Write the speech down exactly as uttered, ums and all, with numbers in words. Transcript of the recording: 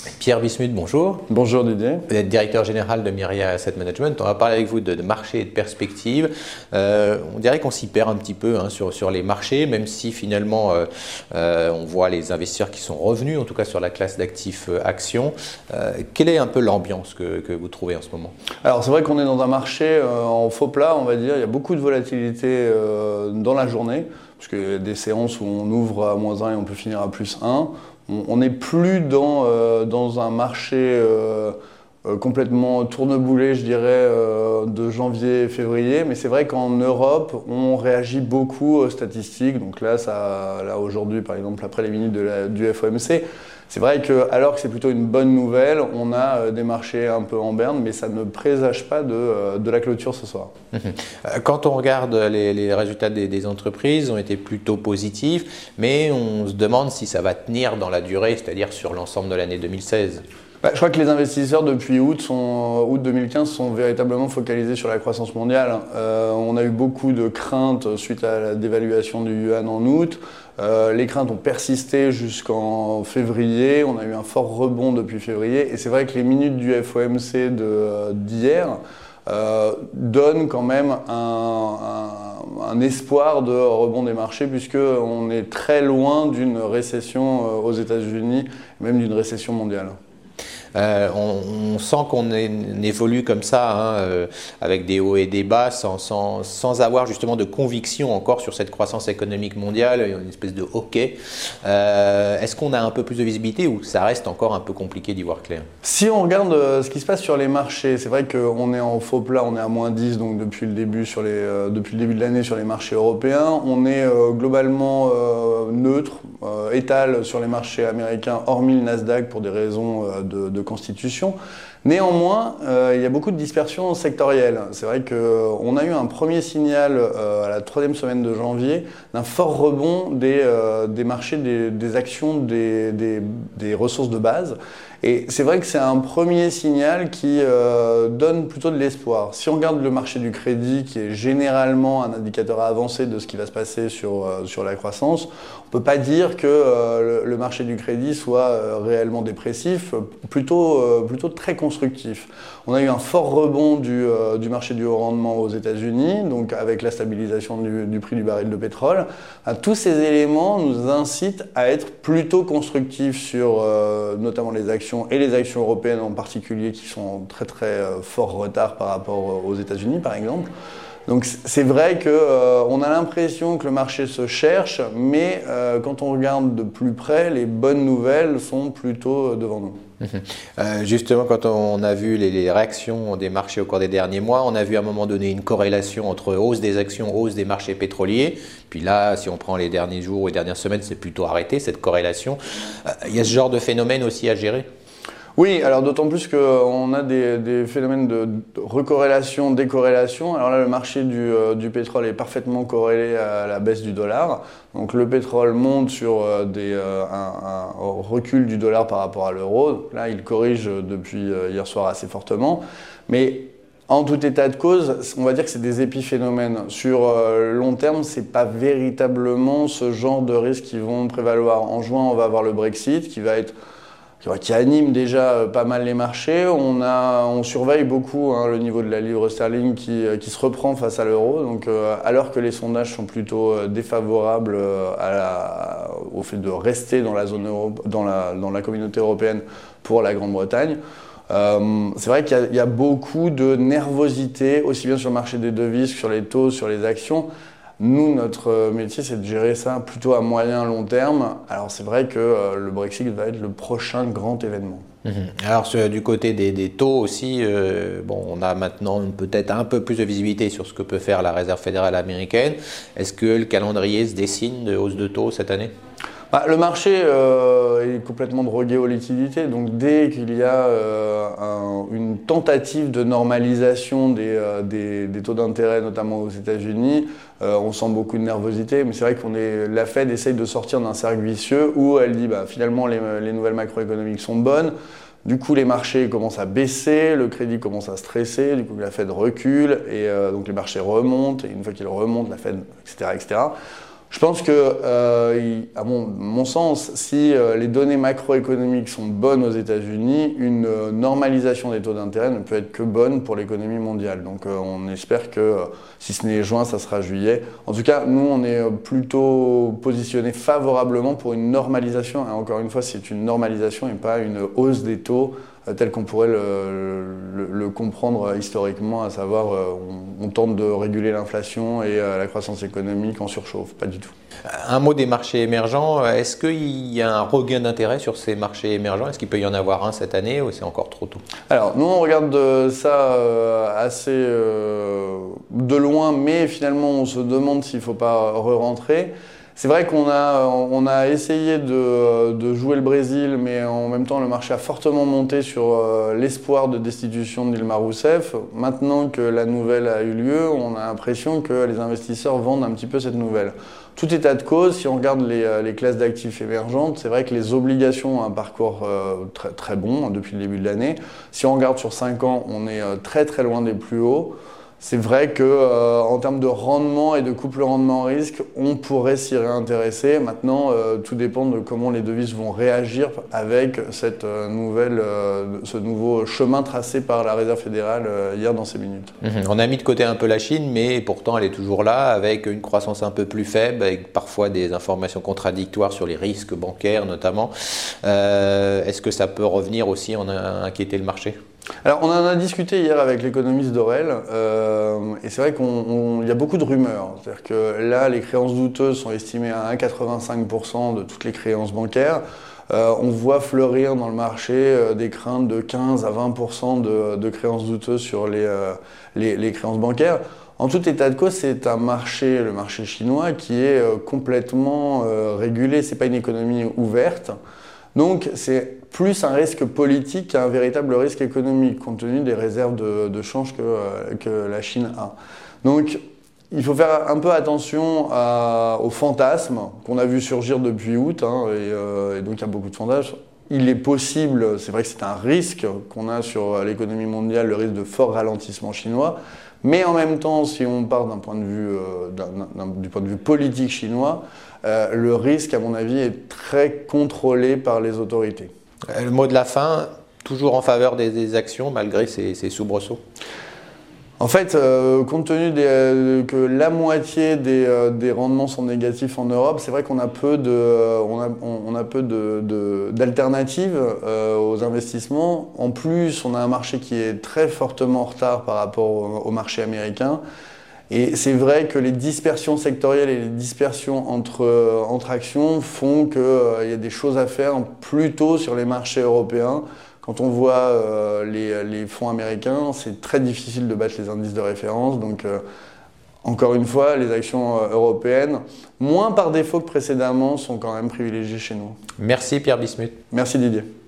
Pierre Wismuth, bonjour. Bonjour Didier. Vous êtes directeur général de Myria Asset Management. On va parler avec vous de, de marché et de perspective. Euh, on dirait qu'on s'y perd un petit peu hein, sur, sur les marchés, même si finalement euh, euh, on voit les investisseurs qui sont revenus, en tout cas sur la classe d'actifs euh, actions. Euh, quelle est un peu l'ambiance que, que vous trouvez en ce moment? Alors c'est vrai qu'on est dans un marché euh, en faux plat, on va dire. Il y a beaucoup de volatilité euh, dans la journée, parce qu'il y a des séances où on ouvre à moins un et on peut finir à plus un. On n'est plus dans, euh, dans un marché euh, euh, complètement tourneboulé, je dirais, euh, de janvier et février. Mais c'est vrai qu'en Europe, on réagit beaucoup aux statistiques. Donc là, ça, là aujourd'hui, par exemple, après les minutes de la, du F O M C, c'est vrai que, alors que c'est plutôt une bonne nouvelle, on a euh, des marchés un peu en berne, mais ça ne présage pas de, euh, de la clôture ce soir. Quand on regarde les, les résultats des, des entreprises, ils ont été plutôt positifs, mais on se demande si ça va tenir dans la durée, c'est-à-dire sur l'ensemble de l'année deux mille seize. Bah, je crois que les investisseurs depuis août, sont, août deux mille quinze sont véritablement focalisés sur la croissance mondiale. Euh, on a eu beaucoup de craintes suite à la dévaluation du yuan en août. Euh, les craintes ont persisté jusqu'en février. On a eu un fort rebond depuis février. Et c'est vrai que les minutes du F O M C de, d'hier euh, donnent quand même un, un, un espoir de rebond des marchés, puisqu'on est très loin d'une récession aux États-Unis, même d'une récession mondiale. Euh, on, on sent qu'on évolue comme ça, hein, euh, avec des hauts et des bas, sans, sans, sans avoir justement de conviction encore sur cette croissance économique mondiale, une espèce de hockey. Euh, Est-ce qu'on a un peu plus de visibilité ou ça reste encore un peu compliqué d'y voir clair? Si on regarde euh, ce qui se passe sur les marchés, c'est vrai qu'on est en faux plat, on est à moins dix donc depuis le début, sur les, euh, depuis le début de l'année sur les marchés européens. On est euh, globalement euh, neutre, euh, étal sur les marchés américains, hormis le Nasdaq pour des raisons euh, de, de constitution. Néanmoins, euh, il y a beaucoup de dispersion sectorielle. C'est vrai qu'on euh, a eu un premier signal euh, à la troisième semaine de janvier d'un fort rebond des, euh, des marchés, des, des actions, des, des, des ressources de base. Et c'est vrai que c'est un premier signal qui euh, donne plutôt de l'espoir. Si on regarde le marché du crédit, qui est généralement un indicateur avancé de ce qui va se passer sur, euh, sur la croissance, on ne peut pas dire que euh, le, le marché du crédit soit euh, réellement dépressif, plutôt, euh, plutôt très constructif. On a eu un fort rebond du, euh, du marché du haut rendement aux États-Unis, donc avec la stabilisation du, du prix du baril de pétrole. Enfin, tous ces éléments nous incitent à être plutôt constructifs sur euh, notamment les actions et les actions européennes en particulier qui sont en très très euh, fort retard par rapport aux États-Unis par exemple. Donc c'est vrai qu'on euh, a l'impression que le marché se cherche, mais euh, quand on regarde de plus près, les bonnes nouvelles sont plutôt devant nous. Euh, justement, quand on a vu les, les réactions des marchés au cours des derniers mois, on a vu à un moment donné une corrélation entre hausse des actions, hausse des marchés pétroliers. Puis là, si on prend les derniers jours ou les dernières semaines, c'est plutôt arrêté cette corrélation. Euh, il y a ce genre de phénomène aussi à gérer? Oui, alors d'autant plus qu'on a des, des phénomènes de recorrélation, décorrélation. Alors là, le marché du, euh, du pétrole est parfaitement corrélé à la baisse du dollar. Donc le pétrole monte sur euh, des, euh, un, un recul du dollar par rapport à l'euro. Là, il corrige depuis euh, hier soir assez fortement. Mais en tout état de cause, on va dire que c'est des épiphénomènes. Sur euh, long terme, c'est pas véritablement ce genre de risques qui vont prévaloir. En juin, on va avoir le Brexit qui va être qui anime déjà pas mal les marchés. On, a, on surveille beaucoup hein, le niveau de la livre sterling qui, qui se reprend face à l'euro. Donc, euh, alors que les sondages sont plutôt défavorables à la, au fait de rester dans la zone euro, dans la, dans la communauté européenne pour la Grande-Bretagne, euh, c'est vrai qu'il y a, il y a beaucoup de nervosité, aussi bien sur le marché des devises, sur les taux, sur les actions. Nous, notre métier, c'est de gérer ça plutôt à moyen long terme. Alors c'est vrai que euh, le Brexit va être le prochain grand événement. Mmh. Alors sur, du côté des, des taux aussi, euh, bon, on a maintenant peut-être un peu plus de visibilité sur ce que peut faire la Réserve fédérale américaine. Est-ce que le calendrier se dessine de hausse de taux cette année? Bah, le marché euh, est complètement drogué aux liquidités, donc dès qu'il y a euh, un, une tentative de normalisation des, euh, des, des taux d'intérêt, notamment aux États-Unis, euh, on sent beaucoup de nervosité. Mais c'est vrai qu'on est, la Fed essaye de sortir d'un cercle vicieux où elle dit bah, finalement les, les nouvelles macroéconomiques sont bonnes. Du coup, les marchés commencent à baisser, le crédit commence à stresser, du coup la Fed recule et euh, donc les marchés remontent. Et une fois qu'ils remontent, la Fed, et cetera, et cetera. Je pense que, euh, à mon, mon sens, si euh, les données macroéconomiques sont bonnes aux États-Unis, une euh, normalisation des taux d'intérêt ne peut être que bonne pour l'économie mondiale. Donc euh, on espère que, euh, si ce n'est juin, ça sera juillet. En tout cas, nous, on est plutôt positionné favorablement pour une normalisation. Et encore une fois, c'est une normalisation et pas une hausse des taux euh, telle qu'on pourrait le, le, le comprendre historiquement, à savoir euh, on, on tente de réguler l'inflation et euh, la croissance économique en surchauffe. Pas du tout. Un mot des marchés émergents. Est-ce qu'il y a un regain d'intérêt sur ces marchés émergents? Est-ce qu'il peut y en avoir un cette année ou c'est encore trop tôt? Alors, nous, on regarde ça assez euh, de loin, mais finalement, on se demande s'il ne faut pas re-rentrer. C'est vrai qu'on a, on a essayé de, de jouer le Brésil, mais en même temps, le marché a fortement monté sur l'espoir de destitution de Dilma Rousseff. Maintenant que la nouvelle a eu lieu, on a l'impression que les investisseurs vendent un petit peu cette nouvelle. Tout état de cause, si on regarde les, les classes d'actifs émergentes, c'est vrai que les obligations ont un parcours euh, très, très bon hein, depuis le début de l'année. Si on regarde sur cinq ans, on est euh, très très loin des plus hauts. C'est vrai que euh, en termes de rendement et de couple rendement-risque, on pourrait s'y réintéresser. Maintenant, euh, tout dépend de comment les devises vont réagir avec cette euh, nouvelle, euh, ce nouveau chemin tracé par la Réserve fédérale euh, hier dans ces minutes. Mmh. On a mis de côté un peu la Chine, mais pourtant elle est toujours là, avec une croissance un peu plus faible, avec parfois des informations contradictoires sur les risques bancaires notamment. Euh, est-ce que ça peut revenir aussi en inquiéter le marché ? Alors, on en a discuté hier avec l'économiste Dorel, euh, et c'est vrai qu'il y a beaucoup de rumeurs. C'est-à-dire que là, les créances douteuses sont estimées à un virgule quatre-vingt-cinq pour cent de toutes les créances bancaires. Euh, on voit fleurir dans le marché euh, des craintes de quinze à vingt pour cent de, de créances douteuses sur les, euh, les, les créances bancaires. En tout état de cause, c'est un marché, le marché chinois, qui est euh, complètement euh, régulé. C'est pas une économie ouverte. Donc, c'est plus un risque politique qu'un véritable risque économique, compte tenu des réserves de, de change que, euh, que la Chine a. Donc, il faut faire un peu attention à, aux fantasmes qu'on a vu surgir depuis août, hein, et, euh, et donc il y a beaucoup de fantasmes. Il est possible, c'est vrai que c'est un risque qu'on a sur l'économie mondiale, le risque de fort ralentissement chinois, mais en même temps, si on part d'un point de vue, euh, d'un, d'un, du point de vue politique chinois, euh, le risque, à mon avis, est très contrôlé par les autorités. Le mot de la fin, toujours en faveur des, des actions malgré ces, ces soubresauts? En fait, euh, compte tenu des, euh, que la moitié des, euh, des rendements sont négatifs en Europe, c'est vrai qu'on a peu de, euh, on a, on a peu de, de, d'alternatives euh, aux investissements. En plus, on a un marché qui est très fortement en retard par rapport au, au marché américain. Et c'est vrai que les dispersions sectorielles et les dispersions entre, euh, entre actions font qu'il euh, y a des choses à faire plutôt sur les marchés européens. Quand on voit euh, les, les fonds américains, c'est très difficile de battre les indices de référence. Donc, euh, encore une fois, les actions euh, européennes, moins par défaut que précédemment, sont quand même privilégiées chez nous. Merci Pierre Bismuth. Merci Didier.